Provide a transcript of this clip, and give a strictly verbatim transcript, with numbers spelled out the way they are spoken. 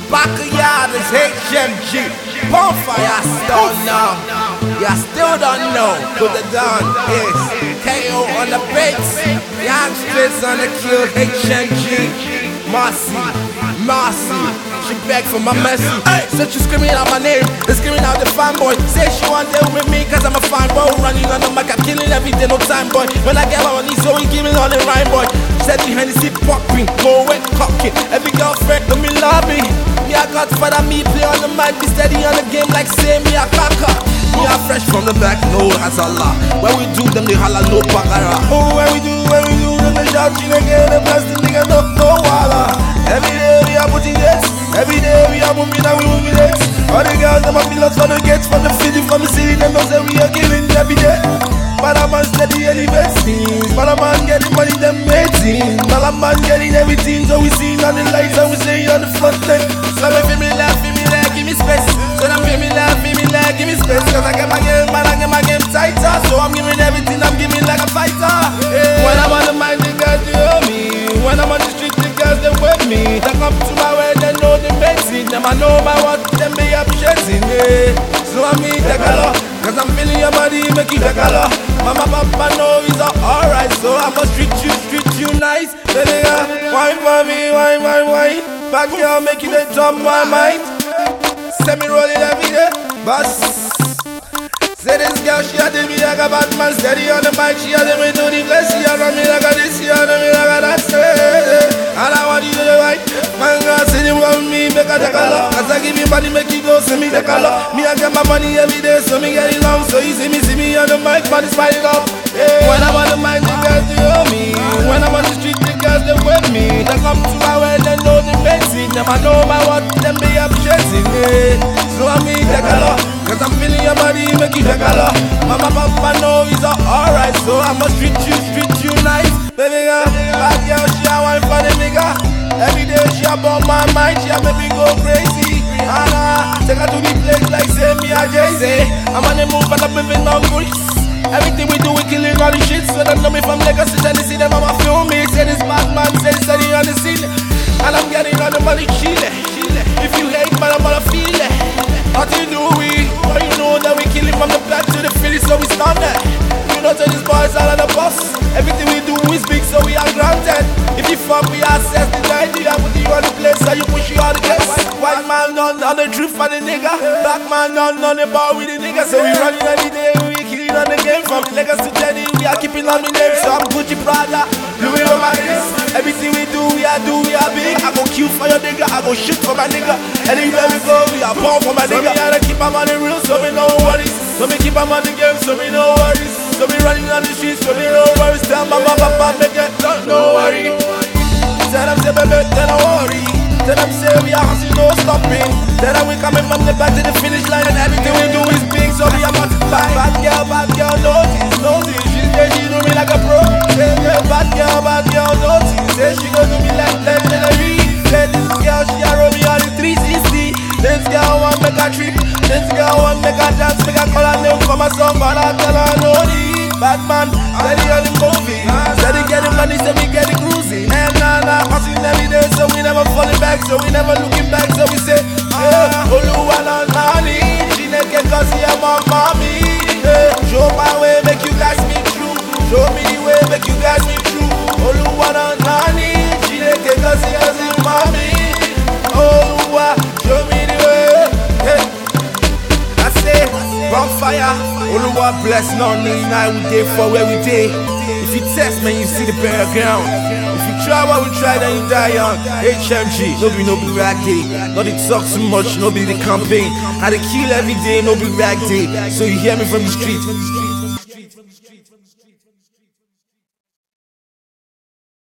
Backyard is H M G. Bonfire, still know. You still don't know who the Don is. K O on the beats. Youngsters on the kill. H M G. Marcy, Marcy. She begged for my mercy. So she screaming out my name, and screaming out the fanboy. Say she want deal with me cause I'm a fine boy. Running on the mic, I'm killing every day, no time boy. When I get on these, so we giving all the rhyme boy. Steady Hennessy popping, go wet cocking. Every girlfriend to me love me. Me I got father, me play on the mic, be steady on the game like say me a caca. Me a fresh from the back, no hazala. When we do them, they holla no bagara. Oh, when we do, when we do them, they shout you again. The plastic nigga no no walla. Every day we are putting it. Every day we are moving and we moving it. All the girls, them are feelers for the gates. From the city, from the city, them know say we are killing every day. But a man steady elevating. But a man getting money, them mating. But a man getting everything. So we see on the lights and we see on the front line. So they feel me laugh, feel me like, give me space. So them feel me laugh, feel me like, give me space. Cause I get my game, man, I get my game tighter. So I'm giving everything, I'm giving like a fighter. Yeah. When I'm on the mic, the girls, they owe me. When I'm on the street, the girls, they with me. They come to my way, they know the basic. Them I know my what, them be appreciating me. So I mean the color, cause I'm feeling your body, make you the color. Mama, papa know it's alright. So I must treat you, treat you nice. Baby girl, wine for me, wine, wine, wine. Back girl, make it a jump my mind. Send me rolling every day, boss. Say this girl, she had me like a bad man. Steady on the mic, she had me do the place. She had me like a this, she had me like a that. And I want you to do right. Man, girl, say you want me, make her take a look. Cause I give you money, make you go, see me take a look. Me, I get my money every day, so me get it long. So you see me, see me on the mic, body spike up. Yeah. When I'm on the mic, the girls, they owe me. When I'm on the street, the girls, they with me. They come to my way, they know the basic. Them I know my what, them be appreciating me. So I mean, take a look. Cause I'm feeling your body, make you take a look. Mama, papa know it's alright. So I must treat you, treat you nice. Baby girl, bad girl, she a wine for the nigga. Every day she a bump my mind, she a make me go crazy. And uh, take her to the place like say me a Jay-Z. I'm on the move and I'm living on good. Everything we do, we killing all the shit. So them know me from Lagos to Tennessee, them mama feel me. Say this bad man, say steady on the scene. And I'm getting all the money, Chile. If you hate, man, I'm gonna feel it. What you do, we, but you know that we killing from the back to the Philly, so we stand there. You know, to these boys out of the bus. Everything we do is big, so we are granted. If you fuck, we access the idea. Put you on the place, so you push you all the place. White man on, on the truth for the nigga. Black man on, on the bar with the nigga. So we running every day, we killing on the game. From Lagos to Jenny, we are keeping on the name. So I'm Gucci Prada, Louis on my wrist. Everything we do, we are do, we are big. I go kill for your nigga, I go shoot for my nigga. Anywhere we go, we are born for my nigga. So me gotta keep my money real, so me no worries. So me keep my money game, so me no worries. So me running on the streets, so me no worries. Tell mama, papa, make it, no, no worry. Tell them say baby, tell them worry. Tell them say we are hustling, no stopping. Tell them we coming from the back to the finish line. And everything we do is big, so we are multiplying. Bad girl, bad girl, notice, notice. She say she do me like a pro. Say yeah, bad girl, bad girl, notice. Say she gon' do me like legendary. Say this girl, she a roll me on the three sixty. This girl want make a trip. This girl want make a dance. Make a call her name for my song, but I tell her no need. Bad man, steady on the movie. Steady getting money, so we get it cruising. And nah, nah, hustling every day, so we never falling back. So we never looking back, so we say, yeah, Oluwa na nani. She naked cause she a my mommy. Yeah, show my way, make you guys me true. Show me the way, make you guys me true. Oluwa na nani. She naked cause she has a mommy. Oluwa, show me the way. Yeah. I say, bonfire. Oluwa bless, no need now we day for where we day. If you test, man, you see the background. If you try what we try, then you die young. H M G, no be no be rag day. No they talk too much, no be the campaign. I they kill every day, no be rag day. So you hear me from the street.